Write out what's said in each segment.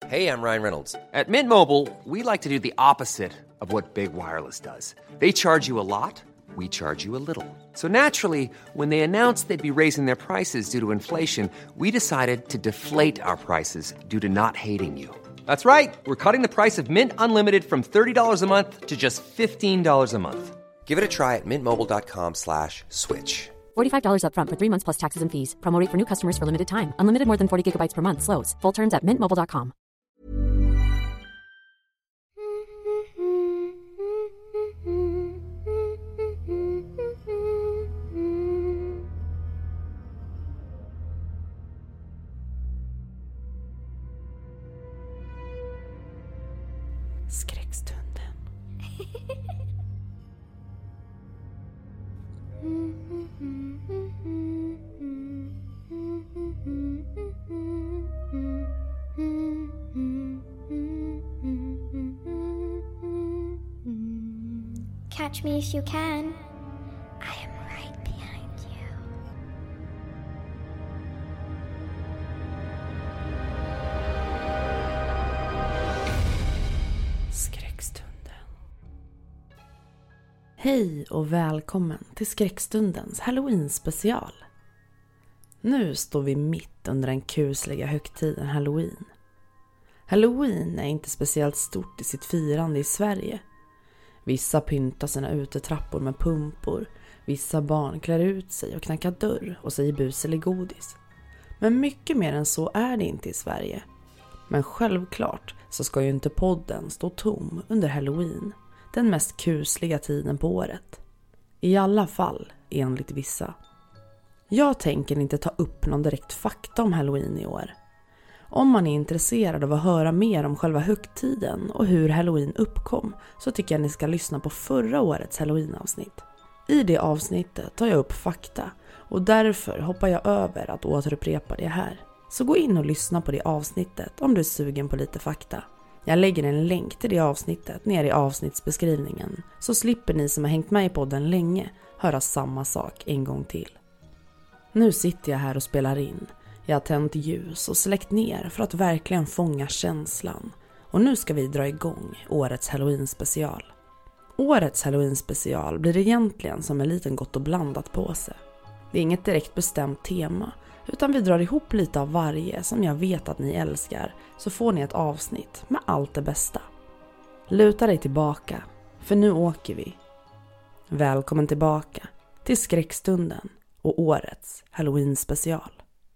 Hey, I'm Ryan Reynolds. At Mint Mobile, we like to do the opposite of what Big Wireless does. They charge you a lot, we charge you a little. So naturally, when they announced they'd be raising their prices due to inflation, we decided to deflate our prices due to not hating you. That's right. We're cutting the price of Mint Unlimited from $30 a month to just $15 a month. Give it a try at mintmobile.com/switch. $45 up front for 3 months plus taxes and fees. Promo rate for new customers for limited time. Unlimited more than 40 gigabytes per month. Slows full terms at mintmobile.com. Skräckstunden. Catch me if you can. I am right behind you. Skräckstunden. Hej och välkommen till Skräckstundens Halloween special. Nu står vi mitt under den kusliga högtiden Halloween. Halloween är inte speciellt stort i sitt firande i Sverige. Vissa pyntar sina utetrappor med pumpor. Vissa barn klär ut sig och knackar dörr och säger bus eller godis. Men mycket mer än så är det inte i Sverige. Men självklart så ska ju inte podden stå tom under Halloween. Den mest kusliga tiden på året. I alla fall enligt vissa. Jag tänker inte ta upp någon direkt fakta om Halloween i år. Om man är intresserad av att höra mer om själva högtiden och hur Halloween uppkom så tycker jag ni ska lyssna på förra årets Halloween-avsnitt. I det avsnittet tar jag upp fakta och därför hoppar jag över att återupprepa det här. Så gå in och lyssna på det avsnittet om du är sugen på lite fakta. Jag lägger en länk till det avsnittet ner i avsnittsbeskrivningen så slipper ni som har hängt med i podden länge höra samma sak en gång till. Nu sitter jag här och spelar in. Jag har tänt ljus och släckt ner för att verkligen fånga känslan. Och nu ska vi dra igång årets Halloween special. Årets Halloween special blir egentligen som en liten gott och blandat påse. Det är inget direkt bestämt tema, utan vi drar ihop lite av varje som jag vet att ni älskar, så får ni ett avsnitt med allt det bästa. Luta dig tillbaka, för nu åker vi. Välkommen tillbaka till Skräckstunden och årets Halloween special.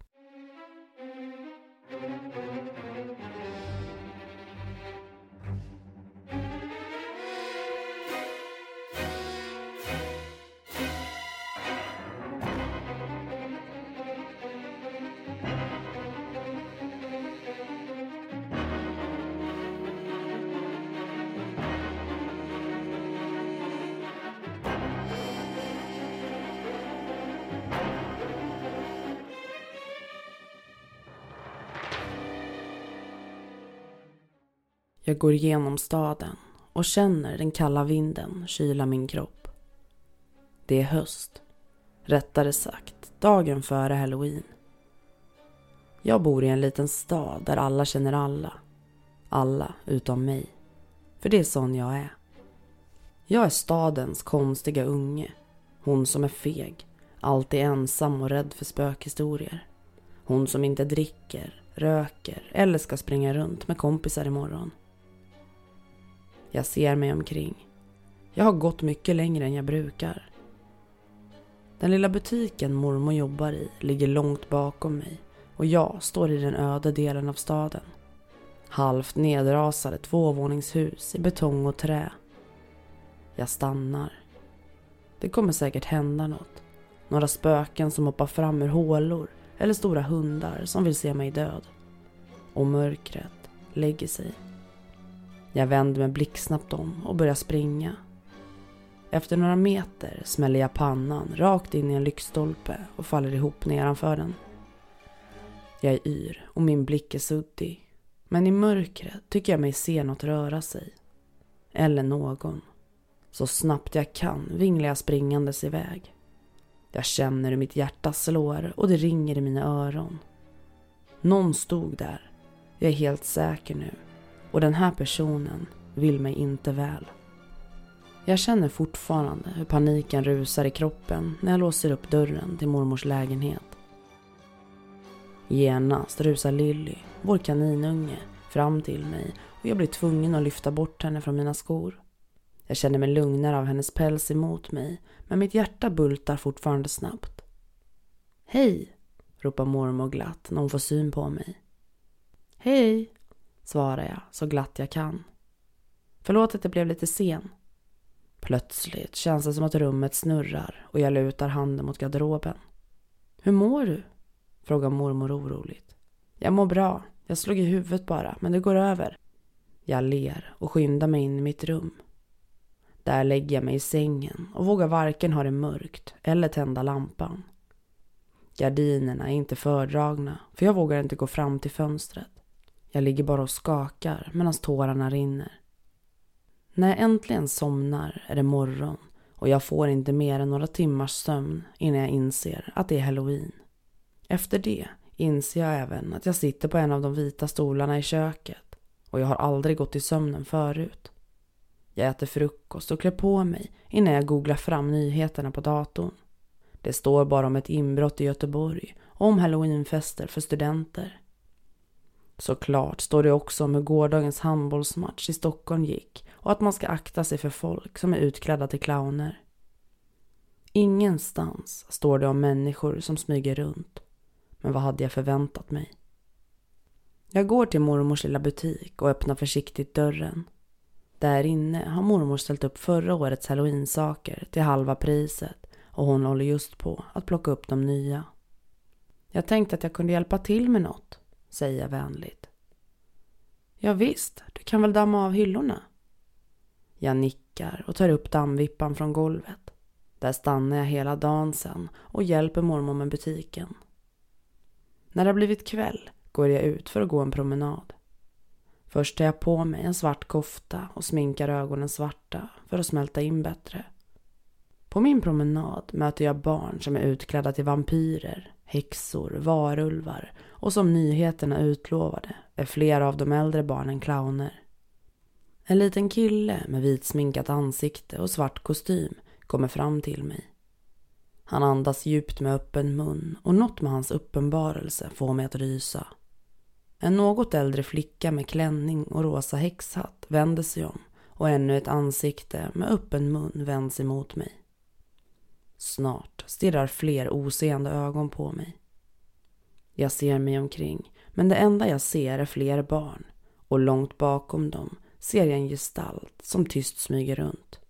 Jag går igenom staden och känner den kalla vinden kyla min kropp. Det är höst, rättare sagt dagen före Halloween. Jag bor i en liten stad där alla känner alla. Alla utom mig. För det är sån jag är. Jag är stadens konstiga unge. Hon som är feg, alltid ensam och rädd för spökhistorier. Hon som inte dricker, röker eller ska springa runt med kompisar imorgon. Jag ser mig omkring. Jag har gått mycket längre än jag brukar. Den lilla butiken mormor jobbar i ligger långt bakom mig och jag står i den öde delen av staden. Halvt nedrasade 2-våningshus i betong och trä. Jag stannar. Det kommer säkert hända något. Några spöken som hoppar fram ur hålor eller stora hundar som vill se mig död. Och mörkret lägger sig. Jag vänder mig blixtsnabbt om och börjar springa. Efter några meter smäller jag pannan rakt in i en lyktstolpe och faller ihop nedanför den. Jag är yr och min blick är suddig. Men i mörkret tycker jag mig se något röra sig. Eller någon. Så snabbt jag kan vinglar jag springandes iväg. Jag känner hur mitt hjärta slår och det ringer i mina öron. Någon stod där. Jag är helt säker nu. Och den här personen vill mig inte väl. Jag känner fortfarande hur paniken rusar i kroppen när jag låser upp dörren till mormors lägenhet. Genast rusar Lilly, vår kaninunge, fram till mig och jag blir tvungen att lyfta bort henne från mina skor. Jag känner mig lugnare av hennes päls emot mig, men mitt hjärta bultar fortfarande snabbt. Hej, ropar mormor glatt när hon får syn på mig. Hej, svarar jag så glatt jag kan. Förlåt att det blev lite sen. Plötsligt känns det som att rummet snurrar och jag lutar handen mot garderoben. Hur mår du? Frågar mormor oroligt. Jag mår bra, jag slog i huvudet bara, men det går över. Jag ler och skyndar mig in i mitt rum. Där lägger jag mig i sängen och vågar varken ha det mörkt eller tända lampan. Gardinerna är inte fördragna för jag vågar inte gå fram till fönstret. Jag ligger bara och skakar medan tårarna rinner. När jag äntligen somnar är det morgon och jag får inte mer än några timmars sömn innan jag inser att det är Halloween. Efter det inser jag även att jag sitter på en av de vita stolarna i köket och jag har aldrig gått i sömnen förut. Jag äter frukost och klär på mig innan jag googlar fram nyheterna på datorn. Det står bara om ett inbrott i Göteborg och om Halloweenfester för studenter. Såklart står det också om hur gårdagens handbollsmatch i Stockholm gick och att man ska akta sig för folk som är utklädda till clowner. Ingenstans står det om människor som smyger runt. Men vad hade jag förväntat mig? Jag går till mormors lilla butik och öppnar försiktigt dörren. Där inne har mormor ställt upp förra årets Halloween-saker till halva priset och hon håller just på att plocka upp de nya. Jag tänkte att jag kunde hjälpa till med något, säger jag vänligt. Ja visst, du kan väl damma av hyllorna? Jag nickar och tar upp dammvippan från golvet. Där stannar jag hela dagen sen och hjälper mormor med butiken. När det har blivit kväll går jag ut för att gå en promenad. Först tar jag på mig en svart kofta och sminkar ögonen svarta för att smälta in bättre. På min promenad möter jag barn som är utklädda till vampyrer, häxor, varulvar och som nyheterna utlovade är flera av de äldre barnen clowner. En liten kille med vitsminkat ansikte och svart kostym kommer fram till mig. Han andas djupt med öppen mun och något med hans uppenbarelse får mig att rysa. En något äldre flicka med klänning och rosa häxhatt vänder sig om och ännu ett ansikte med öppen mun vänds emot mig. Snart stirrar fler oseende ögon på mig. Jag ser mig omkring, men det enda jag ser är fler barn och långt bakom dem ser jag en gestalt som tyst smyger runt.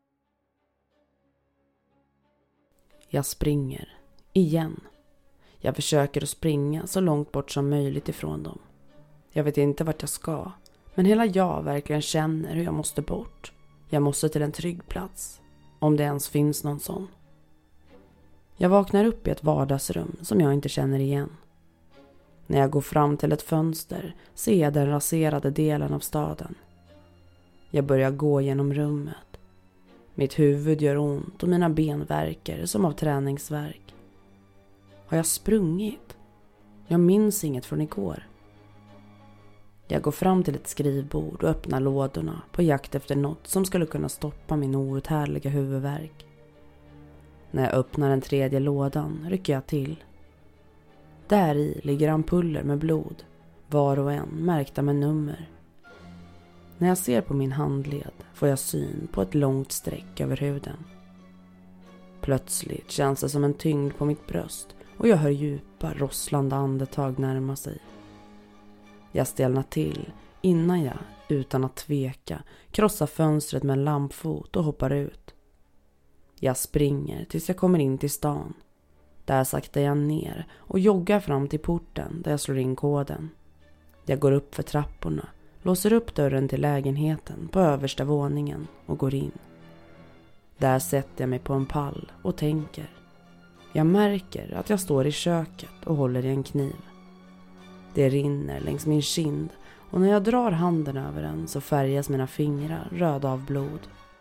Jag springer, igen. Jag försöker att springa så långt bort som möjligt ifrån dem. Jag vet inte vart jag ska, men hela jag verkligen känner hur jag måste bort. Jag måste till en trygg plats, om det ens finns någon sån. Jag vaknar upp i ett vardagsrum som jag inte känner igen. När jag går fram till ett fönster ser jag den raserade delen av staden. Jag börjar gå genom rummet. Mitt huvud gör ont och mina ben värker som av träningsvärk. Har jag sprungit? Jag minns inget från igår. Jag går fram till ett skrivbord och öppnar lådorna på jakt efter något som skulle kunna stoppa min outhärdliga huvudvärk. När jag öppnar den tredje lådan rycker jag till. Där i ligger ampuller med blod, var och en märkta med nummer. När jag ser på min handled får jag syn på ett långt streck över huden. Plötsligt känns det som en tyngd på mitt bröst och jag hör djupa, rosslande andetag närma sig. Jag stelnar till innan jag, utan att tveka, krossar fönstret med en lampfot och hoppar ut. Jag springer tills jag kommer in till stan. Där saktar jag ner och joggar fram till porten där jag slår in koden. Jag går upp för trapporna, låser upp dörren till lägenheten på översta våningen och går in. Där sätter jag mig på en pall och tänker. Jag märker att jag står i köket och håller i en kniv. Det rinner längs min kind och när jag drar handen över den så färgas mina fingrar röda av blod.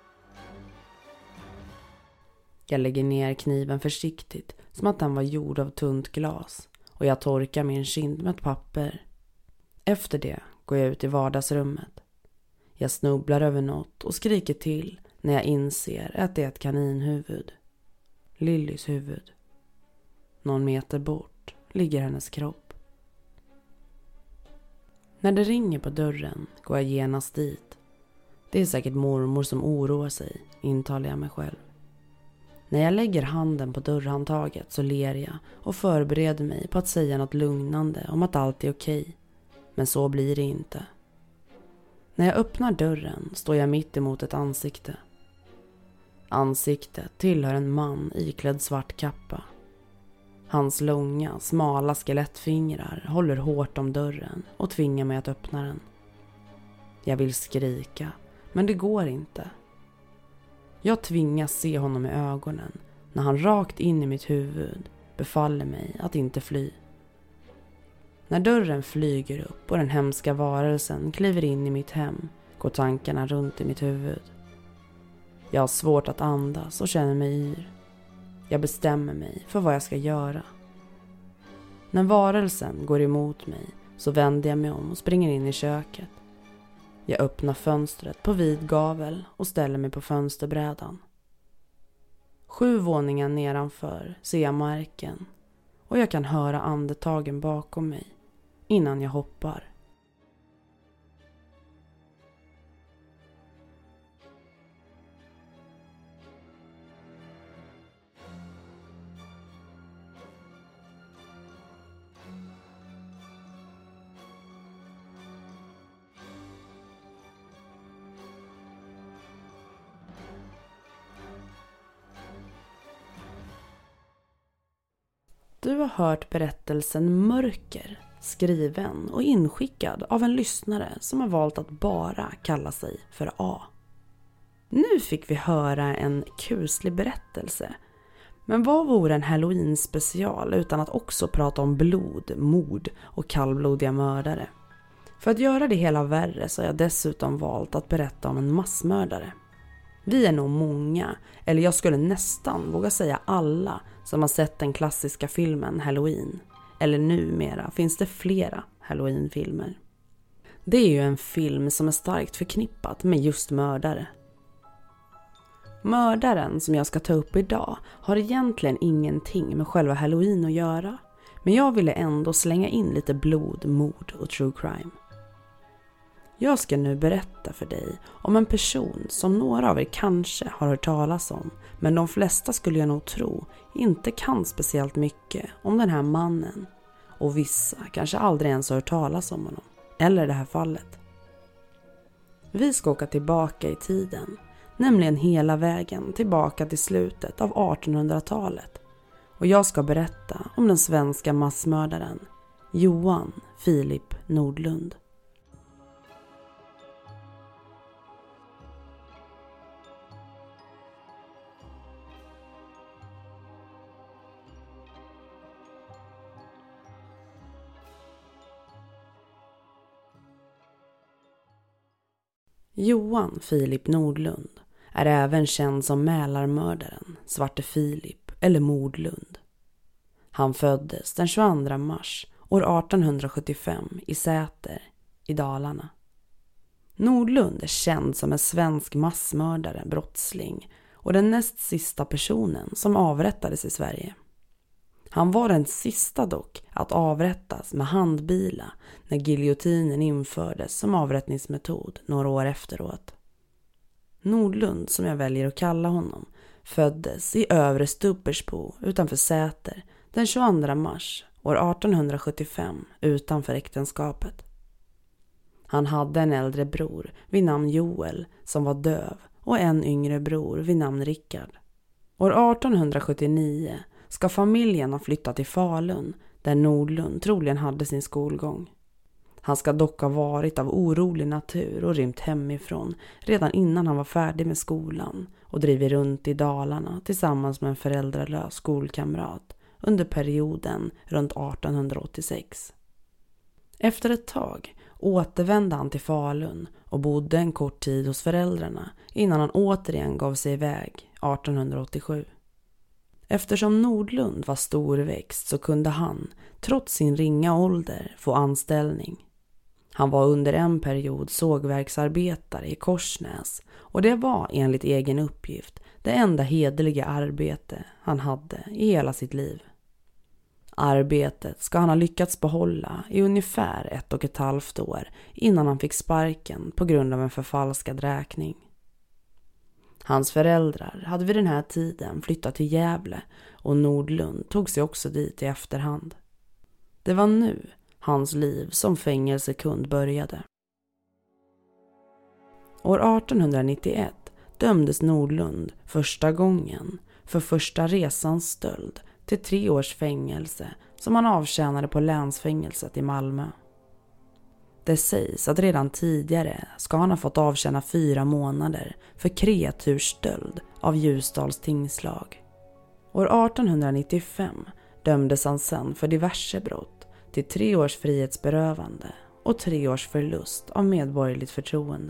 Jag lägger ner kniven försiktigt som att den var gjord av tunt glas och jag torkar min kind med ett papper. Efter det går jag ut i vardagsrummet. Jag snubblar över något och skriker till när jag inser att det är ett kaninhuvud. Lillys huvud. Någon meter bort ligger hennes kropp. När det ringer på dörren går jag genast dit. Det är säkert mormor som oroar sig, intalar jag mig själv. När jag lägger handen på dörrhandtaget så ler jag och förbereder mig på att säga något lugnande om att allt är okej. Men så blir det inte. När jag öppnar dörren står jag mitt emot ett ansikte. Ansiktet tillhör en man iklädd svart kappa. Hans långa, smala skelettfingrar håller hårt om dörren och tvingar mig att öppna den. Jag vill skrika, men det går inte. Jag tvingas se honom i ögonen när han rakt in i mitt huvud befaller mig att inte fly. När dörren flyger upp och den hemska varelsen kliver in i mitt hem går tankarna runt i mitt huvud. Jag har svårt att andas och känner mig yr. Jag bestämmer mig för vad jag ska göra. När varelsen går emot mig så vänder jag mig om och springer in i köket. Jag öppnar fönstret på vid gavel och ställer mig på fönsterbrädan. 7 våningar nedanför ser jag marken och jag kan höra andetagen bakom mig innan jag hoppar. Du har hört berättelsen Mörker, skriven och inskickad av en lyssnare som har valt att bara kalla sig för A. Nu fick vi höra en kuslig berättelse. Men vad vore en Halloween-special utan att också prata om blod, mord och kallblodiga mördare? För att göra det hela värre så har jag dessutom valt att berätta om en massmördare. Vi är nog många, eller jag skulle nästan våga säga alla, som har sett den klassiska filmen Halloween. Eller numera finns det flera Halloween-filmer. Det är ju en film som är starkt förknippat med just mördare. Mördaren som jag ska ta upp idag har egentligen ingenting med själva Halloween att göra. Men jag ville ändå slänga in lite blod, mord och true crime. Jag ska nu berätta för dig om en person som några av er kanske har hört talas om, men de flesta skulle jag nog tro inte kan speciellt mycket om den här mannen. Och vissa kanske aldrig ens har hört talas om honom, eller det här fallet. Vi ska åka tillbaka i tiden, nämligen hela vägen tillbaka till slutet av 1800-talet. Och jag ska berätta om den svenska massmördaren Johan Filip Nordlund. Johan Filip Nordlund är även känd som Mälarmördaren, Svarte Filip eller Mordlund. Han föddes den 22 mars år 1875 i Säter i Dalarna. Nordlund är känd som en svensk massmördare, brottsling och den näst sista personen som avrättades i Sverige. Han var den sista dock att avrättas med handbila när giljotinen infördes som avrättningsmetod några år efteråt. Nordlund, som jag väljer att kalla honom, föddes i Övre Stubbersbo utanför Säter den 22 mars år 1875 utanför äktenskapet. Han hade en äldre bror vid namn Joel som var döv och en yngre bror vid namn Rickard. År 1879 ska familjen ha flyttat till Falun där Nordlund troligen hade sin skolgång. Han ska dock ha varit av orolig natur och rymt hemifrån redan innan han var färdig med skolan och drivit runt i Dalarna tillsammans med en föräldralös skolkamrat under perioden runt 1886. Efter ett tag återvände han till Falun och bodde en kort tid hos föräldrarna innan han återigen gav sig iväg 1887. Eftersom Nordlund var storväxt så kunde han, trots sin ringa ålder, få anställning. Han var under en period sågverksarbetare i Korsnäs och det var enligt egen uppgift det enda hederliga arbete han hade i hela sitt liv. Arbetet ska han ha lyckats behålla i ungefär 1,5 år innan han fick sparken på grund av en förfalskad räkning. Hans föräldrar hade vid den här tiden flyttat till Gävle och Nordlund tog sig också dit i efterhand. Det var nu hans liv som fängelsekund började. År 1891 dömdes Nordlund första gången för första resans stöld till 3 års fängelse som han avtjänade på länsfängelset i Malmö. Det sägs att redan tidigare ska han ha fått avtjäna 4 månader för kreatursstöld av Ljusdals tingslag. År 1895 dömdes han sen för diverse brott till 3 års frihetsberövande och 3 års förlust av medborgerligt förtroende.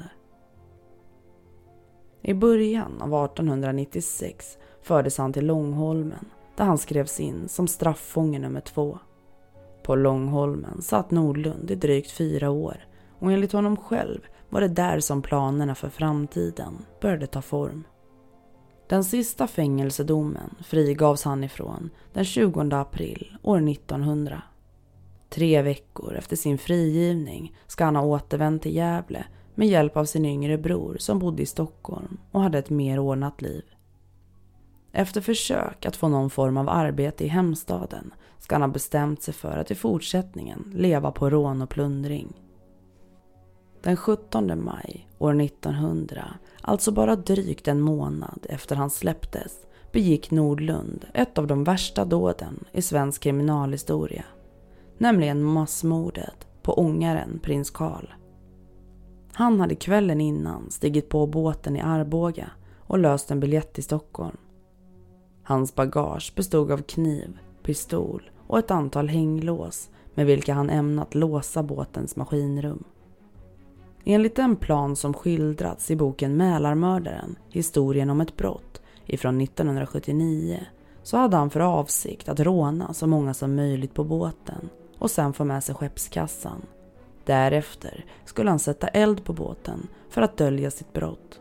I början av 1896 fördes han till Långholmen där han skrevs in som straffånge nummer 2. På Långholmen satt Nordlund i drygt 4 år och enligt honom själv var det där som planerna för framtiden började ta form. Den sista fängelsedomen frigavs han ifrån den 20 april år 1900. 3 veckor efter sin frigivning ska han ha återvänt till Gävle med hjälp av sin yngre bror som bodde i Stockholm och hade ett mer ordnat liv. Efter försök att få någon form av arbete i hemstaden ska han ha bestämt sig för att i fortsättningen leva på rån och plundring. Den 17 maj år 1900, alltså bara drygt en månad efter han släpptes, begick Nordlund ett av de värsta dåden i svensk kriminalhistoria, nämligen massmordet på ångaren Prins Carl. Han hade kvällen innan stigit på båten i Arboga och löst en biljett till Stockholm. Hans bagage bestod av kniv, pistol och ett antal hänglås med vilka han ämnat låsa båtens maskinrum. Enligt den plan som skildrats i boken Mälarmördaren, historien om ett brott ifrån 1979, så hade han för avsikt att råna så många som möjligt på båten och sen få med sig skeppskassan. Därefter skulle han sätta eld på båten för att dölja sitt brott.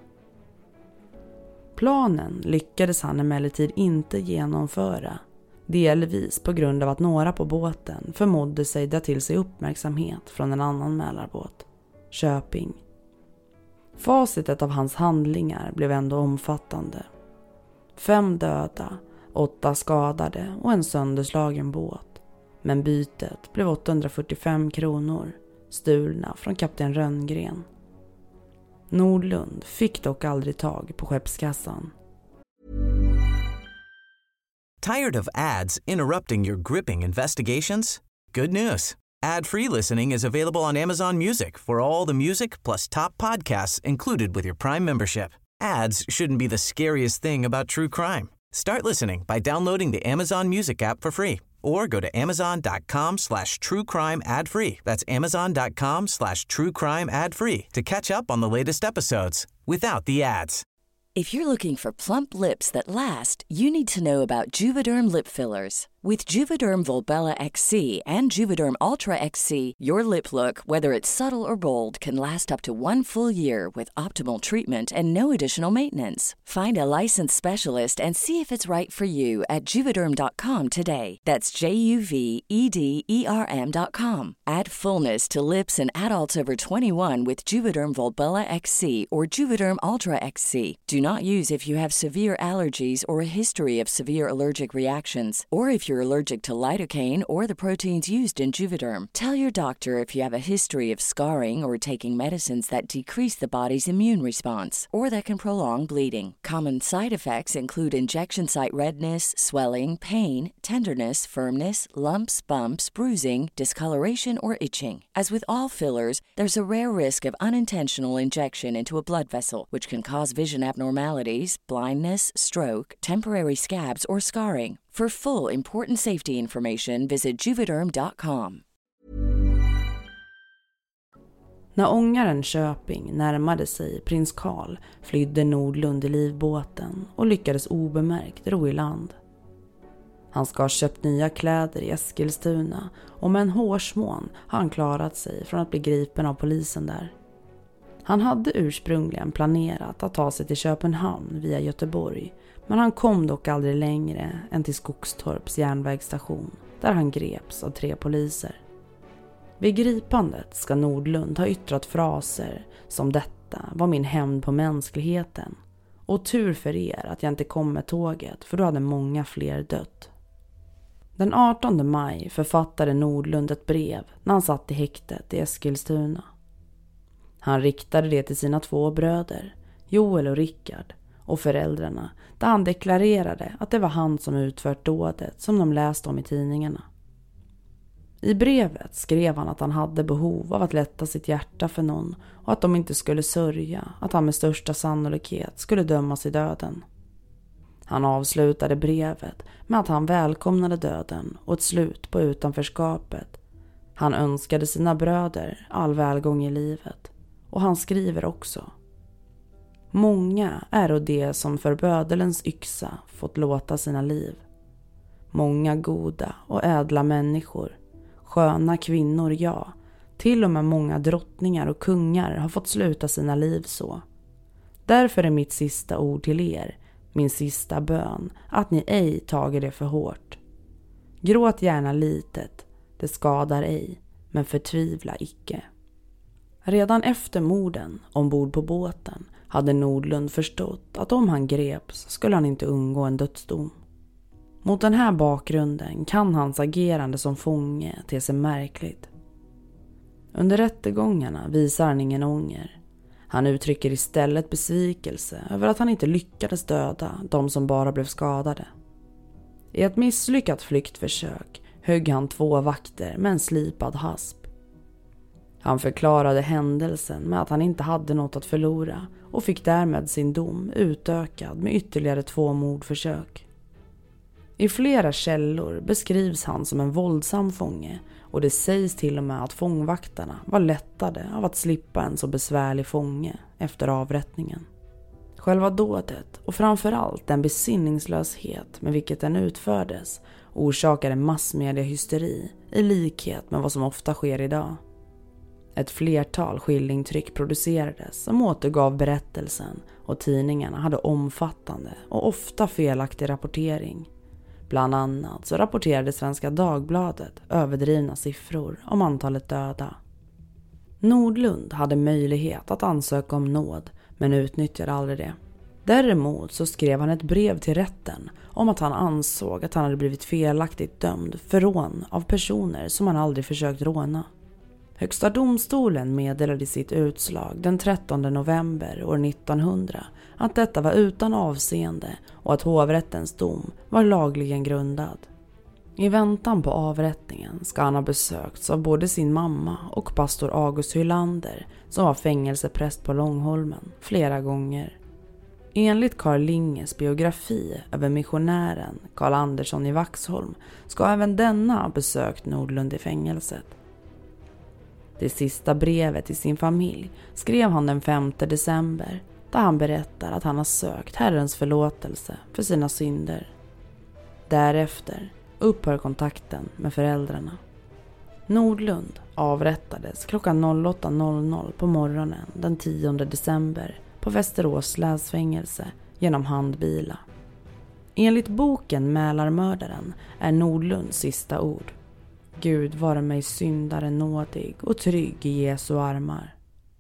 Planen lyckades han emellertid inte genomföra, delvis på grund av att några på båten förmådde sig dra till sig uppmärksamhet från en annan Mälarbåt, Köping. Facitet av hans handlingar blev ändå omfattande. 5 döda, 8 skadade och en sönderslagen båt. Men bytet blev 845 kronor, stulna från kapten Rönngren. Nordlund fick dock aldrig tag på skeppskassan. Tired of ads interrupting your gripping investigations? Good news. Ad-free listening is available on Amazon Music for all the music plus top podcasts included with your Prime membership. Ads shouldn't be the scariest thing about true crime. Start listening by downloading the Amazon Music app for free or go to amazon.com/truecrime ad-free. That's amazon.com/truecrime ad-free to catch up on the latest episodes without the ads. If you're looking for plump lips that last, you need to know about Juvederm lip fillers. With Juvederm Volbella XC and Juvederm Ultra XC, your lip look, whether it's subtle or bold, can last up to 1 full year with optimal treatment and no additional maintenance. Find a licensed specialist and see if it's right for you at Juvederm.com today. That's JUVEDERM.com. Add fullness to lips in adults over 21 with Juvederm Volbella XC or Juvederm Ultra XC. Do not use if you have severe allergies or a history of severe allergic reactions, or if you're allergic to lidocaine or the proteins used in Juvederm. Tell your doctor if you have a history of scarring or taking medicines that decrease the body's immune response or that can prolong bleeding. Common side effects include injection site redness, swelling, pain, tenderness, firmness, lumps, bumps, bruising, discoloration, or itching. As with all fillers, there's a rare risk of unintentional injection into a blood vessel, which can cause vision abnormalities, blindness, stroke, temporary scabs, or scarring. For full important safety information, visit Juvederm.com. När ångaren Köping närmade sig Prins Carl flydde Nordlund i livbåten och lyckades obemärkt ro i land. Han ska ha köpt nya kläder i Eskilstuna och med en hårsmån har han klarat sig från att bli gripen av polisen där. Han hade ursprungligen planerat att ta sig till Köpenhamn via Göteborg, men han kom dock aldrig längre än till Skogstorps järnvägsstation där han greps av 3 poliser. Vid gripandet ska Nordlund ha yttrat fraser som "detta var min hämnd på mänskligheten" och "tur för er att jag inte kom med tåget för då hade många fler dött". Den 18 maj författade Nordlund ett brev när han satt i häktet i Eskilstuna. Han riktade det till sina 2 bröder, Joel och Rickard, och föräldrarna, där han deklarerade att det var han som utfört dådet som de läste om i tidningarna. I brevet skrev han att han hade behov av att lätta sitt hjärta för någon och att de inte skulle sörja att han med största sannolikhet skulle dömas i döden. Han avslutade brevet med att han välkomnade döden och ett slut på utanförskapet. Han önskade sina bröder all välgång i livet. Och han skriver också: "Många är och det som för bödelens yxa fått låta sina liv. Många goda och ädla människor, sköna kvinnor, ja, till och med många drottningar och kungar har fått sluta sina liv så. Därför är mitt sista ord till er, min sista bön, att ni ej tager det för hårt. Gråt gärna litet, det skadar ej, men förtvivla icke." Redan efter morden ombord på båten hade Nordlund förstått att om han greps skulle han inte undgå en dödsdom. Mot den här bakgrunden kan hans agerande som fånge te sig märkligt. Under rättegångarna visar han ingen ånger. Han uttrycker istället besvikelse över att han inte lyckades döda de som bara blev skadade. I ett misslyckat flyktförsök högg han 2 vakter med en slipad hasp. Han förklarade händelsen med att han inte hade något att förlora och fick därmed sin dom utökad med ytterligare 2 mordförsök. I flera källor beskrivs han som en våldsam fånge och det sägs till och med att fångvaktarna var lättade av att slippa en så besvärlig fånge efter avrättningen. Själva dådet och framförallt den besinningslöshet med vilket den utfördes orsakade massmediehysteri i likhet med vad som ofta sker idag. Ett flertal skildringtryck producerades som återgav berättelsen och tidningarna hade omfattande och ofta felaktig rapportering. Bland annat så rapporterade Svenska Dagbladet överdrivna siffror om antalet döda. Nordlund hade möjlighet att ansöka om nåd men utnyttjade aldrig det. Däremot så skrev han ett brev till rätten om att han ansåg att han hade blivit felaktigt dömd för rån av personer som han aldrig försökt råna. Högsta domstolen meddelade i sitt utslag den 13 november år 1900 att detta var utan avseende och att hovrättens dom var lagligen grundad. I väntan på avrättningen ska han ha besökts av både sin mamma och pastor August Hylander som var fängelsepräst på Långholmen flera gånger. Enligt Carl Linges biografi över missionären Carl Andersson i Vaxholm ska även denna ha besökt Nordlund i fängelset. Det sista brevet till sin familj skrev han den 5 december där han berättar att han har sökt Herrens förlåtelse för sina synder. Därefter upphör kontakten med föräldrarna. Nordlund avrättades klockan 08.00 på morgonen den 10 december på Västerås läsfängelse genom handbila. Enligt boken Mälarmördaren är Nordlunds sista ord: Gud vare mig syndare nådig och trygg i Jesu armar.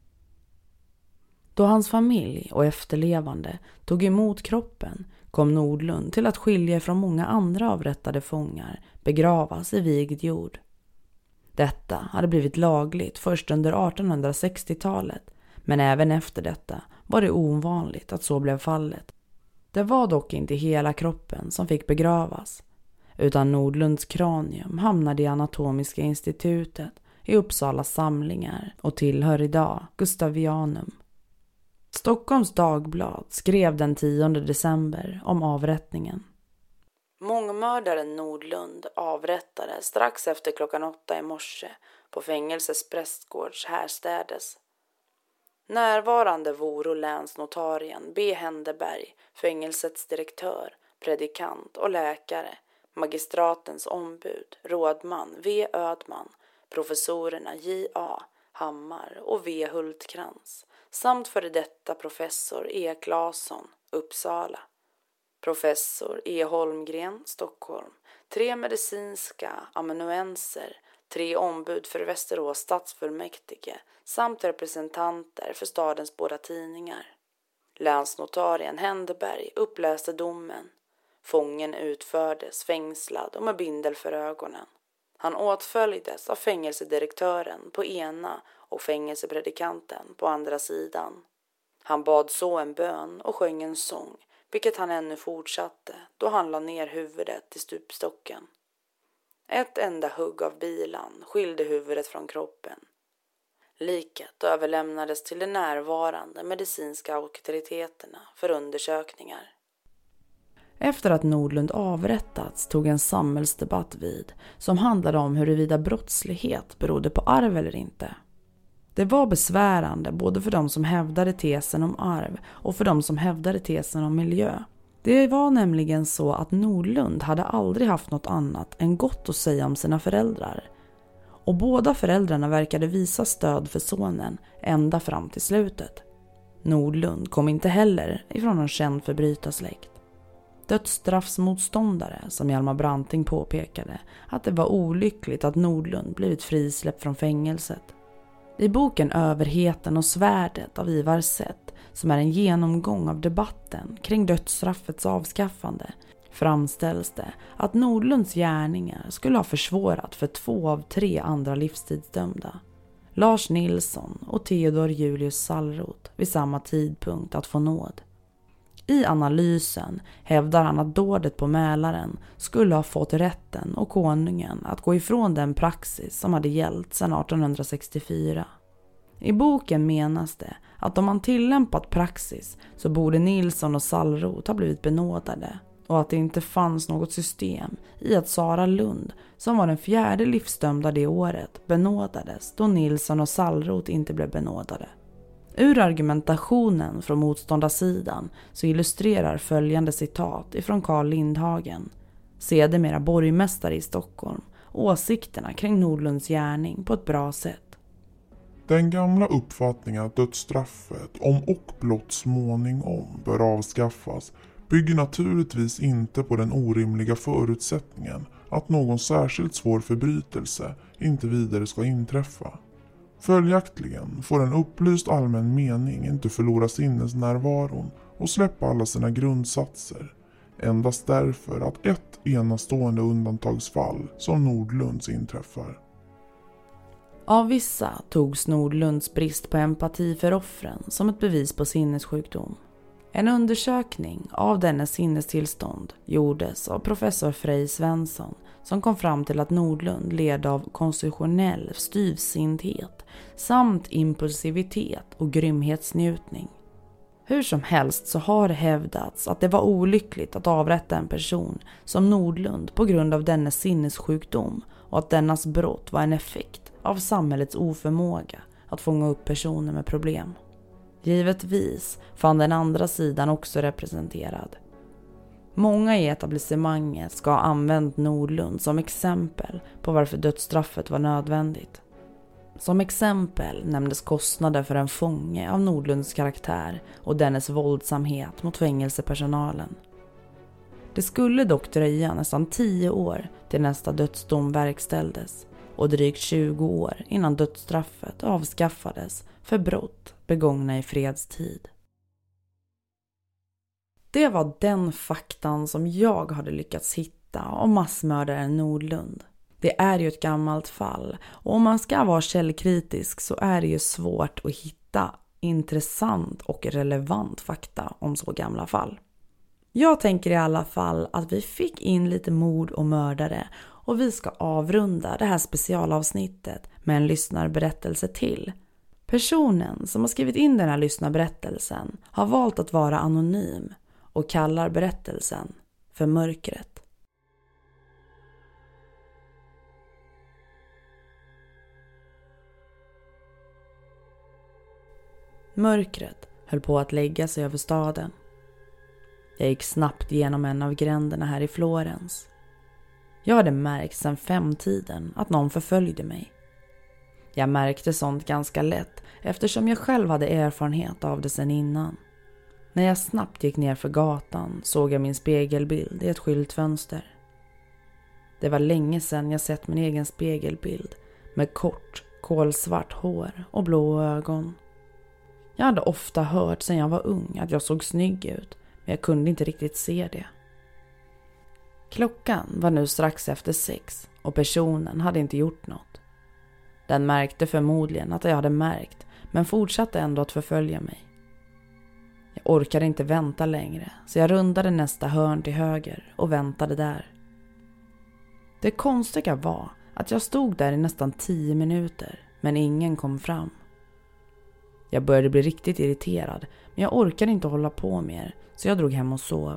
Då hans familj och efterlevande tog emot kroppen kom Nordlund till att skilja från många andra avrättade fångar begravas i vigd jord. Detta hade blivit lagligt först under 1860-talet, men även efter detta var det ovanligt att så blev fallet. Det var dock inte hela kroppen som fick begravas, utan Nordlunds kranium hamnade i Anatomiska institutet i Uppsala samlingar och tillhör idag Gustavianum. Stockholms Dagblad skrev den 10 december om avrättningen. Mångmördaren Nordlund avrättades strax efter klockan 8 i morse på fängelses prästgårds härstädes. Närvarande voro länsnotarien B. Händeberg, fängelsets direktör, predikant och läkare, magistratens ombud, rådman V. Ödman, professorerna J.A. Hammar och V. Hultkrans samt före detta professor E. Claesson, Uppsala, professor E. Holmgren, Stockholm, 3 medicinska amanuenser, 3 ombud för Västerås stadsfullmäktige samt representanter för stadens båda tidningar. Länsnotarien Händeberg uppläste domen. Fången utfördes fängslad och med bindel för ögonen. Han åtföljdes av fängelsedirektören på ena och fängelsepredikanten på andra sidan. Han bad så en bön och sjöng en sång, vilket han ännu fortsatte då han la ner huvudet i stupstocken. Ett enda hugg av bilan skilde huvudet från kroppen. Liket överlämnades till de närvarande medicinska auktoriteterna för undersökningar. Efter att Nordlund avrättats tog en samhällsdebatt vid som handlade om huruvida brottslighet berodde på arv eller inte. Det var besvärande både för de som hävdade tesen om arv och för de som hävdade tesen om miljö. Det var nämligen så att Nordlund hade aldrig haft något annat än gott att säga om sina föräldrar. Och båda föräldrarna verkade visa stöd för sonen ända fram till slutet. Nordlund kom inte heller ifrån någon känd förbrytarsläkt. Dödsstraffsmotståndare, som Hjalmar Branting påpekade, att det var olyckligt att Nordlund blivit frisläppt från fängelset. I boken Överheten och svärdet av Ivar Sett, som är en genomgång av debatten kring dödsstraffets avskaffande, framställs det att Nordlunds gärningar skulle ha försvårat för 2 av 3 andra livstidsdömda, Lars Nilsson och Theodor Julius Sallroth, vid samma tidpunkt att få nåd. I analysen hävdar han att dådet på Mälaren skulle ha fått rätten och konungen att gå ifrån den praxis som hade gällt sedan 1864. I boken menas det att om man tillämpat praxis så borde Nilsson och Sallroth ha blivit benådade och att det inte fanns något system i att Sara Lund, som var den 4:e livsdömda det året, benådades då Nilsson och Sallroth inte blev benådade. Ur argumentationen från motståndarsidan så illustrerar följande citat ifrån Carl Lindhagen, sedermera borgmästare i Stockholm, åsikterna kring Nordlunds gärning på ett bra sätt. Den gamla uppfattningen att dödsstraffet, om och blott småningom, bör avskaffas bygger naturligtvis inte på den orimliga förutsättningen att någon särskilt svår förbrytelse inte vidare ska inträffa. Följaktligen får en upplyst allmän mening inte förlora sinnesnärvaron och släppa alla sina grundsatser, endast därför att ett enastående undantagsfall som Nordlunds inträffar. Av vissa togs Nordlunds brist på empati för offren som ett bevis på sinnessjukdom. En undersökning av dennes sinnestillstånd gjordes av professor Frej Svensson, som kom fram till att Nordlund led av konstitutionell styvsinthet samt impulsivitet och grymhetsnjutning. Hur som helst så har det hävdats att det var olyckligt att avrätta en person som Nordlund på grund av dennes sinnessjukdom och att dennas brott var en effekt av samhällets oförmåga att fånga upp personer med problem. Givetvis fann den andra sidan också representerad. Många i etablissemanget ska ha använt Nordlund som exempel på varför dödsstraffet var nödvändigt. Som exempel nämndes kostnader för en fånge av Nordlunds karaktär och dennes våldsamhet mot fängelsepersonalen. Det skulle dock dröja nästan 10 år till nästa dödsdom verkställdes och drygt 20 år innan dödsstraffet avskaffades för brott begångna i fredstid. Det var den faktan som jag hade lyckats hitta om massmördaren Nordlund. Det är ju ett gammalt fall och om man ska vara källkritisk så är det ju svårt att hitta intressant och relevant fakta om så gamla fall. Jag tänker i alla fall att vi fick in lite mord och mördare och vi ska avrunda det här specialavsnittet med en lyssnarberättelse till. Personen som har skrivit in den här lyssnarberättelsen har valt att vara anonym och kallar berättelsen för Mörkret. Mörkret höll på att lägga sig över staden. Jag gick snabbt genom en av gränderna här i Florens. Jag hade märkt sedan 5-tiden att någon förföljde mig. Jag märkte sånt ganska lätt eftersom jag själv hade erfarenhet av det sedan innan. När jag snabbt gick ner för gatan såg jag min spegelbild i ett skyltfönster. Det var länge sedan jag sett min egen spegelbild med kort, kolsvart hår och blå ögon. Jag hade ofta hört sedan jag var ung att jag såg snygg ut, men jag kunde inte riktigt se det. Klockan var nu strax efter 6 och personen hade inte gjort något. Den märkte förmodligen att jag hade märkt, men fortsatte ändå att förfölja mig. Jag orkade inte vänta längre, så jag rundade nästa hörn till höger och väntade där. Det konstiga var att jag stod där i nästan 10 minuter, men ingen kom fram. Jag började bli riktigt irriterad, men jag orkade inte hålla på mer, så jag drog hem och sov.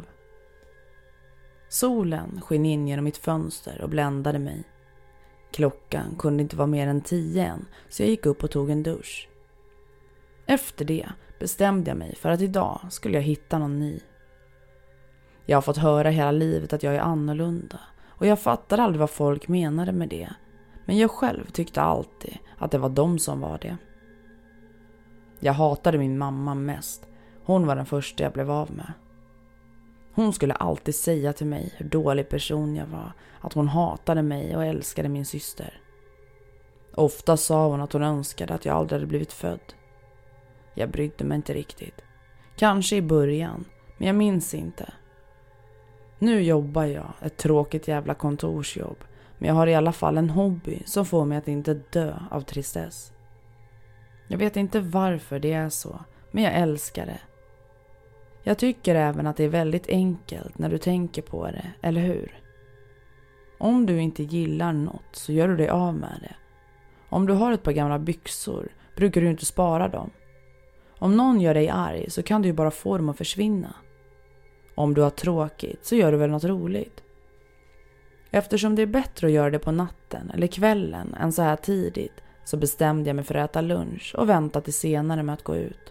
Solen sken in genom mitt fönster och bländade mig. Klockan kunde inte vara mer än 10 än, så jag gick upp och tog en dusch. Efter det bestämde jag mig för att idag skulle jag hitta någon ny. Jag har fått höra hela livet att jag är annorlunda, och jag fattade aldrig vad folk menade med det. Men jag själv tyckte alltid att det var de som var det. Jag hatade min mamma mest. Hon var den första jag blev av med. Hon skulle alltid säga till mig hur dålig person jag var, att hon hatade mig och älskade min syster. Ofta sa hon att hon önskade att jag aldrig hade blivit född. Jag brydde mig inte riktigt. Kanske i början, men jag minns inte. Nu jobbar jag ett tråkigt jävla kontorsjobb, men jag har i alla fall en hobby som får mig att inte dö av tristess. Jag vet inte varför det är så, men jag älskar det. Jag tycker även att det är väldigt enkelt när du tänker på det, eller hur? Om du inte gillar något så gör du dig av med det. Om du har ett par gamla byxor brukar du inte spara dem. Om någon gör dig arg så kan du ju bara få dem att försvinna. Om du har tråkigt så gör du väl något roligt. Eftersom det är bättre att göra det på natten eller kvällen än så här tidigt, så bestämde jag mig för att äta lunch och vänta till senare med att gå ut.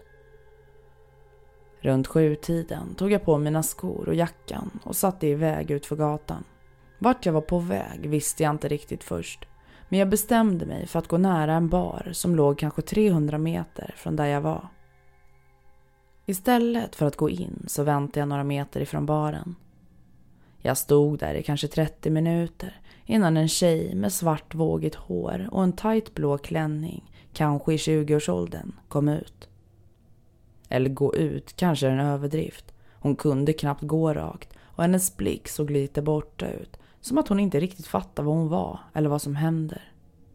Runt 7-tiden tog jag på mina skor och jackan och satte iväg ut för gatan. Vart jag var på väg visste jag inte riktigt först, men jag bestämde mig för att gå nära en bar som låg kanske 300 meter från där jag var. Istället för att gå in så väntade jag några meter ifrån baren. Jag stod där i kanske 30 minuter innan en tjej med svart vågigt hår och en tajt blå klänning, kanske i 20-årsåldern, kom ut. Eller gå ut, kanske en överdrift. Hon kunde knappt gå rakt och hennes blick såg lite borta ut, som att hon inte riktigt fattade vad hon var eller vad som händer.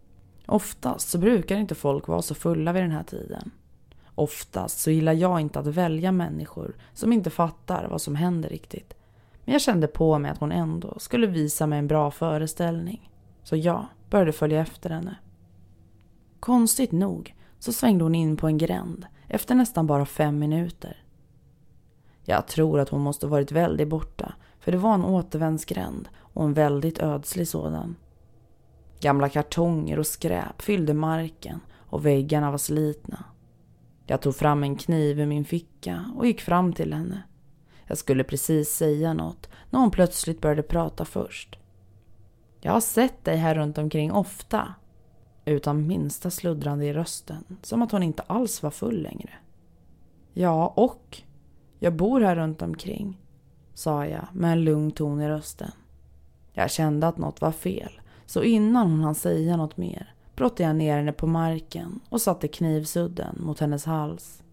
Oftast så brukar inte folk vara så fulla vid den här tiden. Oftast så gillar jag inte att välja människor som inte fattar vad som händer riktigt. Men jag kände på mig att hon ändå skulle visa mig en bra föreställning. Så jag började följa efter henne. Konstigt nog så svängde hon in på en gränd efter nästan bara 5 minuter. Jag tror att hon måste varit väldigt borta, för det var en återvändsgränd och en väldigt ödslig sådan. Gamla kartonger och skräp fyllde marken och väggarna var slitna. Jag tog fram en kniv i min ficka och gick fram till henne. Jag skulle precis säga något när hon plötsligt började prata först. Jag har sett dig här runt omkring ofta. Utan minsta sluddrande i rösten, som att hon inte alls var full längre. Ja, och jag bor här runt omkring, sa jag med en lugn ton i rösten. Jag kände att något var fel, så innan hon hann säga något mer brottade jag ner henne på marken och satte knivsudden mot hennes hals.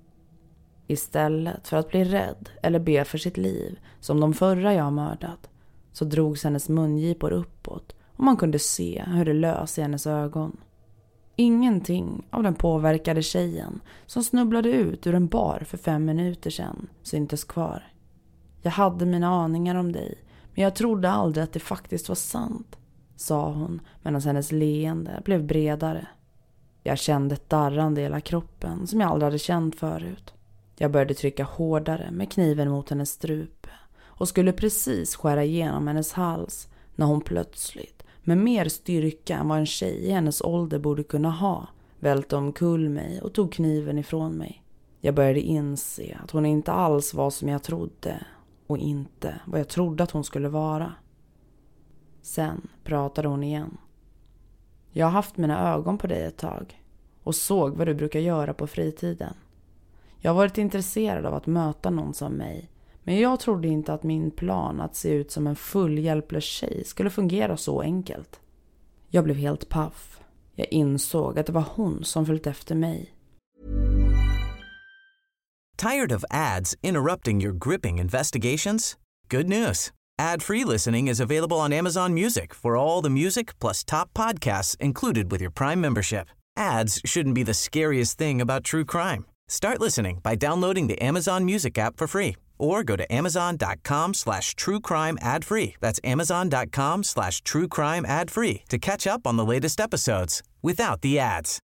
Istället för att bli rädd eller be för sitt liv, som de förra jag mördat, så drogs hennes mungipor uppåt och man kunde se hur det lös i hennes ögon. Ingenting av den påverkade tjejen som snubblade ut ur en bar för 5 minuter sedan syntes kvar. Jag hade mina aningar om dig, men jag trodde aldrig att det faktiskt var sant, sa hon medan hennes leende blev bredare. Jag kände ett darrande i hela kroppen som jag aldrig hade känt förut. Jag började trycka hårdare med kniven mot hennes strupe och skulle precis skära igenom hennes hals när hon plötsligt, med mer styrka än vad en tjej i hennes ålder borde kunna ha, välte omkull mig och tog kniven ifrån mig. Jag började inse att hon inte alls var som jag trodde och inte vad jag trodde att hon skulle vara. Sen pratade hon igen. Jag har haft mina ögon på dig ett tag och såg vad du brukar göra på fritiden. Jag har varit intresserad av att möta någon som mig, men jag trodde inte att min plan att se ut som en fullhjälplös tjej skulle fungera så enkelt. Jag blev helt paff. Jag insåg att det var hon som följt efter mig. Tired of ads interrupting your gripping investigations? Good news. Ad-free listening is available on Amazon Music for all the music plus top podcasts included with your Prime membership. Ads shouldn't be the scariest thing about true crime. Start listening by downloading the Amazon Music app for free or go to amazon.com/truecrime ad-free. That's amazon.com/truecrime ad-free to catch up on the latest episodes without the ads.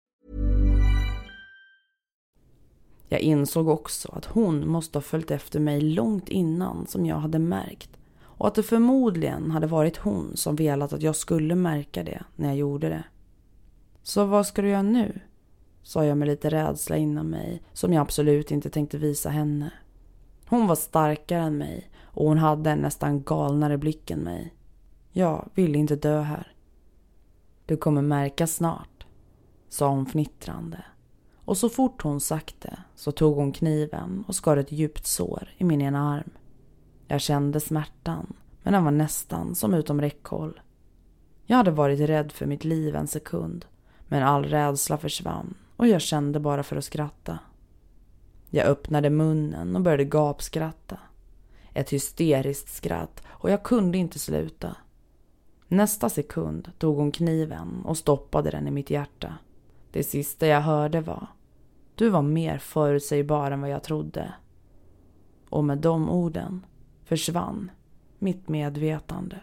Jag insåg också att hon måste ha följt efter mig långt innan som jag hade märkt. Och att det förmodligen hade varit hon som velat att jag skulle märka det när jag gjorde det. Så vad ska du göra nu? Sa jag med lite rädsla inom mig som jag absolut inte tänkte visa henne. Hon var starkare än mig och hon hade en nästan galnare blick än mig. Jag ville inte dö här. Du kommer märka snart, sa hon fnittrande. Och så fort hon sagt det så tog hon kniven och skar ett djupt sår i min ena arm. Jag kände smärtan, men den var nästan som utom räckhåll. Jag hade varit rädd för mitt liv en sekund, men all rädsla försvann och jag kände bara för att skratta. Jag öppnade munnen och började gapskratta. Ett hysteriskt skratt och jag kunde inte sluta. Nästa sekund tog hon kniven och stoppade den i mitt hjärta. Det sista jag hörde var: du var mer förutsägbar än vad jag trodde. Och med de orden försvann mitt medvetande.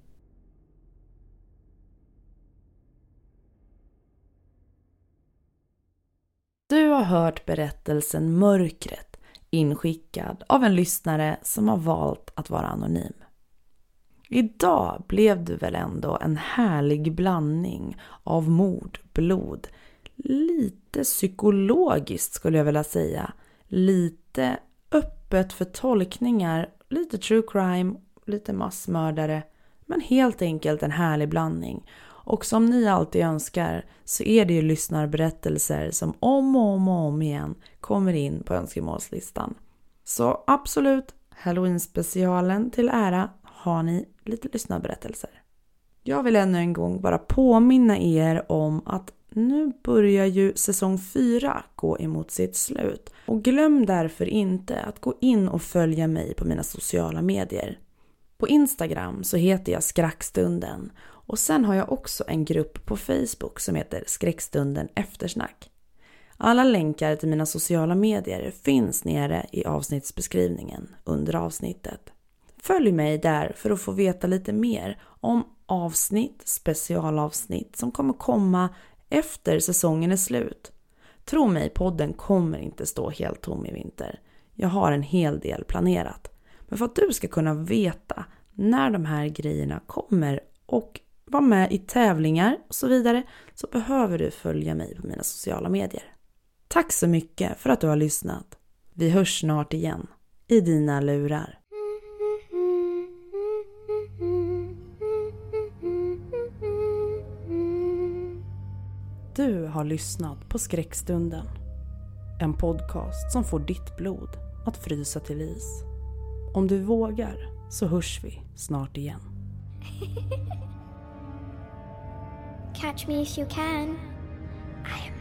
Du har hört berättelsen Mörkret, inskickad av en lyssnare som har valt att vara anonym. Idag blev du väl ändå en härlig blandning av mord, blod, lite psykologiskt skulle jag vilja säga, lite öppet för tolkningar, lite true crime, lite massmördare, men helt enkelt en härlig blandning. Och som ni alltid önskar så är det ju lyssnarberättelser som om och om igen kommer in på önskemålslistan. Så absolut, Halloween-specialen till ära har ni lite lyssnarberättelser. Jag vill ännu en gång bara påminna er om att nu börjar ju säsong 4 gå emot sitt slut. Och glöm därför inte att gå in och följa mig på mina sociala medier. På Instagram så heter jag Skräckstunden. Och sen har jag också en grupp på Facebook som heter Skräckstunden Eftersnack. Alla länkar till mina sociala medier finns nere i avsnittsbeskrivningen under avsnittet. Följ mig där för att få veta lite mer om avsnitt, specialavsnitt som kommer komma efter säsongen är slut. Tro mig, podden kommer inte stå helt tom i vinter. Jag har en hel del planerat. Men för att du ska kunna veta när de här grejerna kommer och vara med i tävlingar och så vidare så behöver du följa mig på mina sociala medier. Tack så mycket för att du har lyssnat. Vi hörs snart igen i dina lurar. Du har lyssnat på Skräckstunden. En podcast som får ditt blod att frysa till is. Om du vågar så hörs vi snart igen. Catch me if you can. I am